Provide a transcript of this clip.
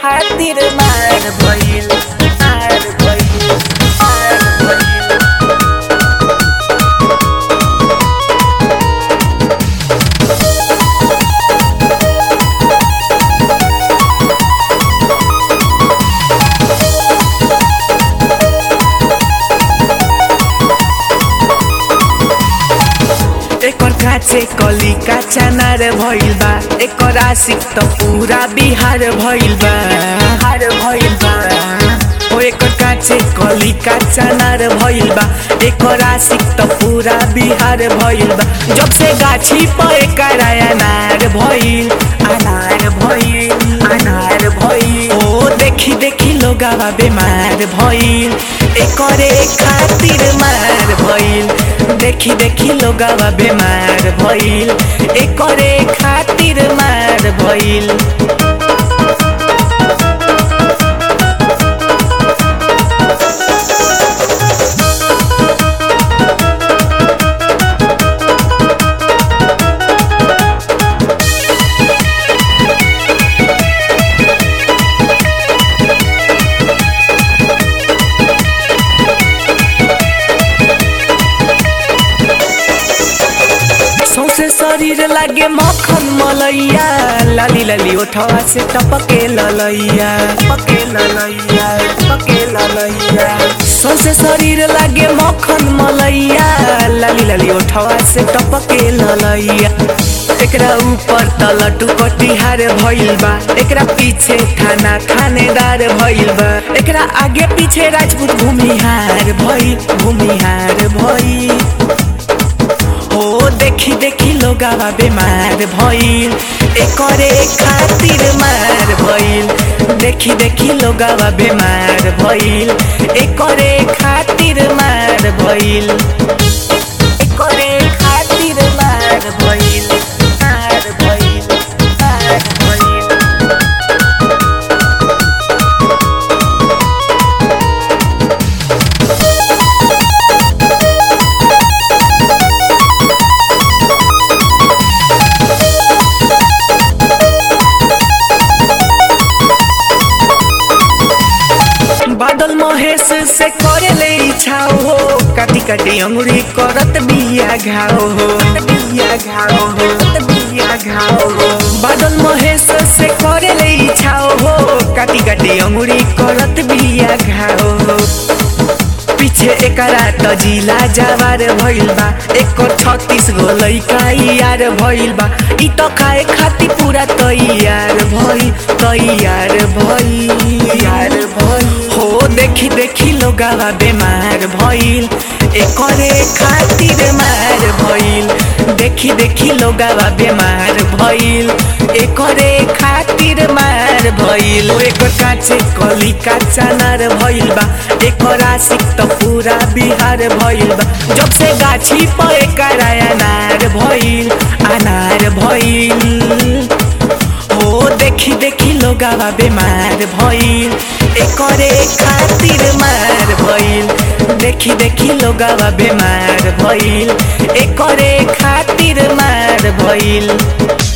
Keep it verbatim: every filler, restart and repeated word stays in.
खातिर मार भइल मार भइल मार भइल। एकर काचे कली काचा नार भइल बा, एकर आशिक त पूरा बिहार भइल बा हार भइल बा। ओ एकर काचे कली काचा नार भइल बा, एकर आशिक त पूरा बिहार भइल बा। जब से गाछी पर एकर अनार भइल अनार भइल अनार भइल। ओ देखी देखी लोगवा बेमार भइल, एकरे खातिर मार भइल। देखी देखी लोगवा बेमार भइल, एकरे खातिर मार भइल। सौसे शरीर लागे मक्खन मलैया, लाली लाली ओठवा से टपके ललैया टपके ललैया टपके ललैया। सौसे शरीर लागे मक्खन मलैया, लाली लाली ओठवा से टपके ललैया। एकरा ऊपर त लड्डू कटिहार भइल बा, एकरा पीछे थाना थानेदार भइल बा। एकरा आगे पीछे राजपूत भूमिहार भइल भूमिहार भइल। ओ देखी देखी लोगवा बेमार भइल, एकरे खातिर मार भइल। देखी देखी लोगवा बेमार भइल, एकरे खातिर मार भइल। एकरे खातिर मार भइल मार भइल मार भइल। बादल महेश से करे ले इच्छा हो, काटी काटी अंगुरी करत बिया घाव हो बिया घाव हो बिया घाव हो। बादल महेश से करे ले इच्छा हो, काटी काटी अंगुरी करत बिया घाव हो। पीछे एकरा त जिला जवार भइल बा, एकर छत्तीस गो लइका यार भइल बा। इ त खाए खाती पूरा तैयार भइल तैयार भइल यार भइल। हो देखी देखी लोगवा बेमार भइल, एकरे खातिर मार भइल। देखी देखी लोगवा बेमार भइल, एकरे खातिर मार भइल। एकर काचे कली काचा नार भइल बा, एकर आशिक त पूरा बिहार भइल बा। जब से गाछी पर एकर अनार भइल अनार भइल। ओ देखी देखी लोगवा बेमार भइल, एकरे खातिर मार भइल। देखी देखी लोगवा बेमार भइल, एकरे खातिर मार भइल।